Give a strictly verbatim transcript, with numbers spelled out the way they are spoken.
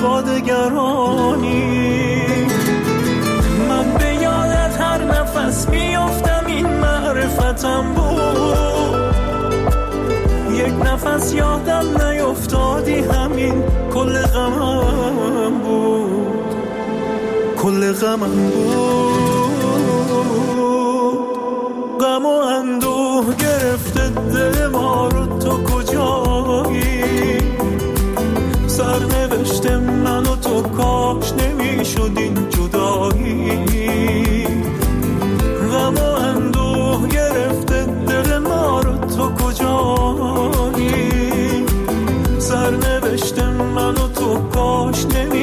با دگرانی. من به یادت هر نفس میافتم، این معرفتم بود. یک نفس یادم نیفتادی، همین کل غمم بود، کل غمم بود. غم و اندوه